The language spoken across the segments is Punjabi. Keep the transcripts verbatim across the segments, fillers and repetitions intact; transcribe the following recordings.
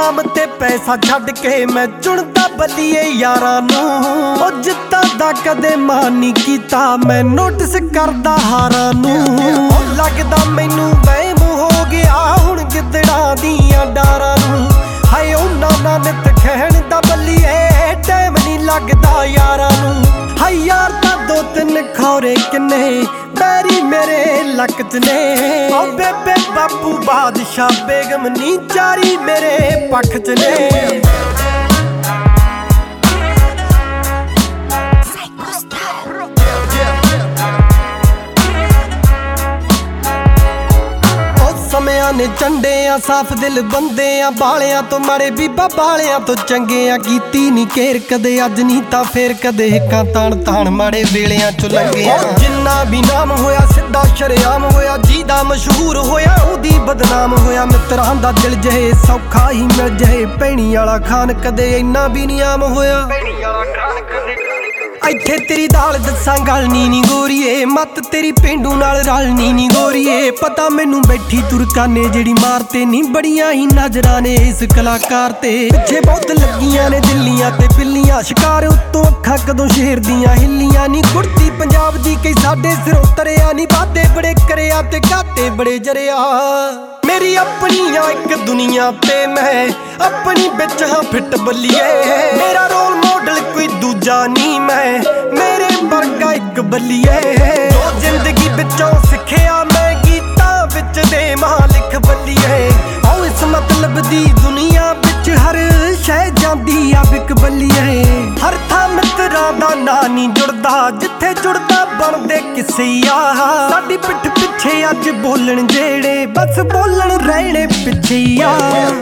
नाम ते पैसा छड्ड के मैं चुनदा बलिए यारां नूं। ओ जित्तां दा कदे मान नहीं कीता मैं नोटिस करदा हारां नूं। ओ लगदा मैनू वहम हो गया हुण गिद्दड़ां दियां डारां नूं। हाय उन्हां नाल नित खैण दा बलिए टाइम नहीं लगदा यारां नूं। हाय यार तां दो तिन खौरे किन्ने बैरी मेरे लक च ने। ओ बेबे बापू बादशाह बेगम नी चारी मेरे पक्ष च ने। ਸਮਿਆਂ ਨੇ ਚੰਡੇ ਆ ਸਾਫ ਦਿਲ ਬੰਦੇ ਆ ਬਾਲਿਆਂ ਤੋਂ ਮਾੜੇ ਬੀਬਾ ਬਾਲਿਆਂ ਤੋਂ ਚੰਗੇ ਆ। ਕੀਤੀ ਨੀ ਕੇਰ ਕਦੇ ਅੱਜ ਨਹੀਂ ਤਾਂ ਫੇਰ ਕਦੇ ਹਿੱਕਾਂ ਤਾਣ ਤਾਣ ਮਾੜੇ ਵੇਲਿਆਂ ਚੋਂ ਲੰਘੇ ਆ। ਜਿੰਨਾ ਵੀ ਨਾਮ ਹੋਇਆ ਸਿੱਧਾ ਸ਼ਰੇਆਮ ਹੋਇਆ ਜਿਹਦਾ ਮਸ਼ਹੂਰ ਹੋਇਆ ਉਹਦੀ ਬਦਨਾਮ ਹੋਇਆ। ਮਿੱਤਰਾਂ ਦਾ ਦਿਲ ਜਿਹੇ ਸੌਖਾ ਹੀ ਮਿਲ ਜਿਹੇ ਭੈਣੀ ਵਾਲਾ ਖਾਨ ਕਦੇ ਇੰਨਾ ਵੀ ਨੀ ਆਮ ਹੋਇਆ। ਇੱਥੇ ਤੇਰੀ ਦਾਲ ਦੱਸਾਂ ਗੱਲ ਨੀ ਨੀ ਗੋਰੀਏ ਮੱਤ ਤੇਰੀ ਪੇਂਡੂ ਨਾਲ ਰਲਣੀ ਨੀ ਗੋਰੀਏ। ਪਤਾ ਮੈਨੂੰ ਬੈਠੀ ਤੁਰਕਾਨੇ ਜਿਹੜੀ ਮਾਰਤੇ ਨੀ ਬੜੀਆਂ ਹੀ ਨਜ਼ਰਾਂ ਨੇ ਇਸ ਕਲਾਕਾਰ ਤੇ। ਪਿੱਛੇ ਬਹੁਤ ਲੱਗੀਆਂ ਨੇ ਦਿੱਲੀਆਂ ਤੇ ਬਿੱਲੀਆਂ ਸ਼ਿਕਾਰ ਉੱਤੋਂ ਅੱਖਾਂ ਕਦੋਂ ਸ਼ੇਰ ਦੀਆਂ ਹਿੱਲੀਆਂ ਨੀ। ਕੁੜਤੀ ਪੰਜਾਬ ਦੀ ਕਈ ਸਾਡੇ ਸਿਰੋਂ ਤਰਿਆ ਨੀ ਵਾਦੇ ਬੜੇ ਕਰਿਆ ਤੇ ਘਾਟੇ ਬੜੇ ਜਰਿਆ। ਮੇਰੀ ਆਪਣੀ ਆ ਇੱਕ ਦੁਨੀਆ ਤੇ ਮੈਂ ਆਪਣੀ ਵਿੱਚ ਹਾਂ ਫਿੱਟ ਬੱਲੀਏ। ਮੇਰਾ ਰੋਲ ਮਾਡਲ ਕੋਈ ਦੂਜਾ ਨੀ ਮੈਂ ਮੇਰੇ ਵਰਗਾ ਇੱਕ ਬੱਲੀਏ। ਜੋ ਜ਼ਿੰਦਗੀ ਵਿੱਚੋਂ ਸਿੱਖਿਆ ਮੈਂ ਗੀਤਾਂ ਵਿੱਚ ਦੇ ਮਾਲਿਕ ਬੱਲੀਏ। ਆਓ ਇਸ ਮਤਲਬ ਦੀ ਦੁਨੀਆ ਵਿੱਚ ਹਰ ਸ਼ੈ ਜਾਂਦੀ ਆ ਵਿਕ ਬੱਲੀਏ। ਹਰ ਥਾਂ ਮਿੱਤਰਾਂ ਦਾ ਨਾਂ ਨੀ ਜੁੜਦਾ ਜਿੱਥੇ ਜੁੜਦਾ ਬਣਦੇ ਕਿਸੇ ਆ। ਸਾਡੀ ਪਿੱਠ ਪਿੱਛੇ ਅੱਜ ਬੋਲਣ ਜਿਹੜੇ ਬਸ ਬੋਲਣ ਰਹਿਣੇ ਪਿੱਛੇ ਆ।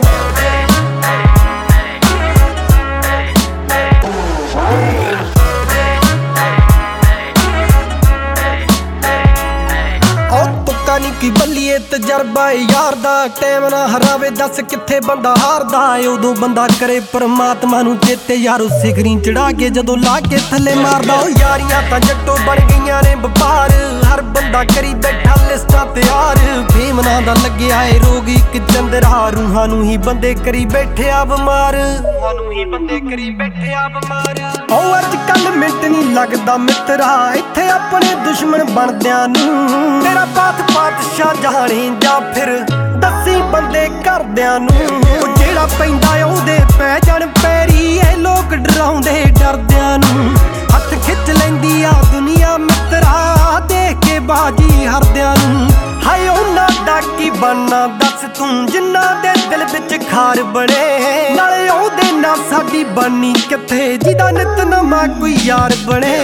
ਨੀ ਕੀ ਬੱਲੀਏ ਤਜਰਬਾ ਯਾਰ ਦਾ ਟਾਈਮ ਨਾ ਹਰਾਵੇ ਦੱਸ ਕਿੱਥੇ ਬੰਦਾ ਹਾਰਦਾ। ਉਦੋਂ ਬੰਦਾ ਕਰੇ ਪਰਮਾਤਮਾ ਨੂੰ ਚੇਤੇ ਯਾਰ ਉਸ ਸਿਖਰੀ ਚੜਾ ਕੇ ਜਦੋਂ ਲਾ ਕੇ ਥੱਲੇ ਮਾਰਦਾ। ਉਹ ਯਾਰੀਆਂ ਤਾਂ ਜੱਟੋ ਬਣ ਗਈਆਂ ਨੇ ਵਪਾਰ ਹਰ ਬੰਦਾ ਕਰੀ ਬੈਠਾ ਲਿਸਟਾਂ ਤਿਆਰ। ਫੇਮ ਨਾਂ ਦਾ ਲੱਗਿਆ ਏ ਰੋਗ ਇੱਕ ਚੰਦਰਾ ਰੂਹਾਂ ਨੂੰ ਹੀ ਬੰਦੇ ਕਰੀ ਬੈਠਿਆ ਬਿਮਾਰ। ਰੂਹਾਂ ਨੂੰ ਹੀ ਬੰਦੇ ਕਰੀ ਬੈਠਿਆ ਬਿਮਾਰ। ਉਹ ਅੱਜ ਕੱਲ ਮਿੰਟ ਨੀ ਲੱਗਦਾ ਮਿੱਤਰਾ ਇੱਥੇ ਆਪਣੇ ਦੁਸ਼ਮਣ ਬਣਦਿਆਂ ਨੂੰ। ਤੇਰਾ ਬਾਤ ਬਾਦਸ਼ਾਹ ਜਾਣੇ ਜਾਂ ਫਿਰ ਦੱਸੀ ਬੰਦੇ ਘਰਦਿਆਂ ਨੂੰ। ਜਿਹੜਾ ਪੈਂਦਾ ਉਹਦੇ ਪੈ ਜਾਣ ਪੈਰੀ ਇਹ ਲੋਕ ਡਰਾਉਂਦੇ ਡਰਦਿਆਂ ਨੂੰ। ਹੱਥ ਖਿੱਚ ਲੈਂਦੀ ਆ ਦੁਨੀਆ ਮਿੱਤਰਾ ਦੇਖ ਕੇ ਬਾਜੀ ਹਰਦਿਆਂ ਨੂੰ। ਹਾਏ ਉਹਨਾਂ ਦਾ ਕੀ ਬਣਨਾ ਦੱਸ ਤੂੰ ਜਿਨ੍ਹਾਂ ਦੇ ਦਿਲ ਵਿੱਚ ਖਾਰ ਬਣੇ। ਨਾਲੇ ਉਹਦੇ ਨਾਲ ਸਾਡੀ ਬਣਨੀ ਕਿੱਥੇ ਜਿਹਦਾ ਨਿਤ ਨਵਾਂ ਕੋਈ ਯਾਰ ਬਣੇ।